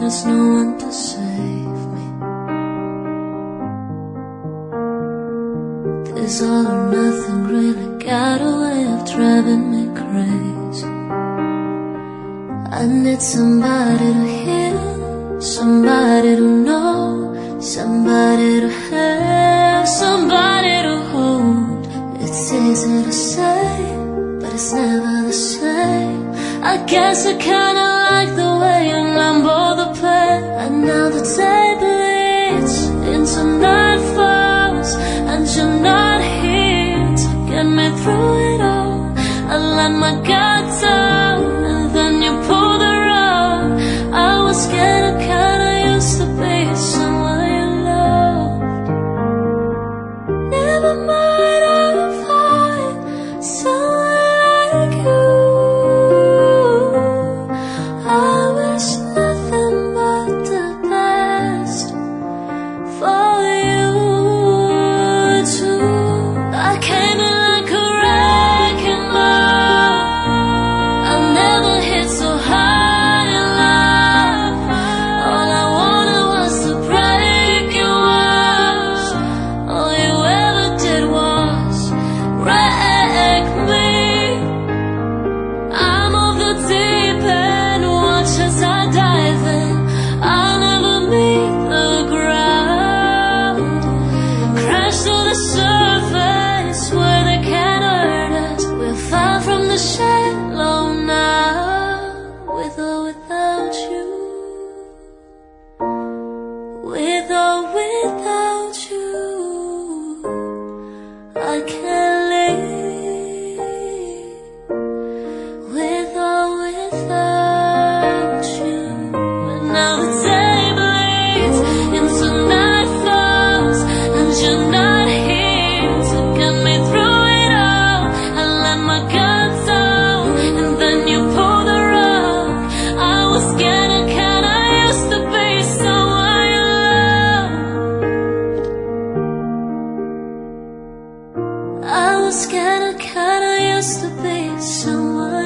was no one to save me. This all or nothing really got a way of driving me crazy. I need somebody to hear, somebody to know, somebody to have, somebody to hold. It's easy to say, but it's never the same. I guess I kinda like the way you number the play. And now the day bleeds into nightfalls, and you're not here to get me through it all. I let my guard down, and then you pulled the rug. I was getting kinda used to be someone you loved. Never mind, I'll find someone like you. I wish nothing but the best for you too. I came in like a wrecking ball. I never hit so hard in love. All I wanted was to break your walls. All you ever did was wreck me. I'm off the deep end, watch as I dive in. I'll never meet the ground. Crash to the surface where they can't hurt us. We're far from the shallow now, with or without you. With or without you, I can't live. With or without you. And now the day bleeds into nightfalls, and you're not here to get me through it all. I let my guard down, and then you pulled the rug. I was getting kinda used to be someone you loved. I was getting kinda used to be someone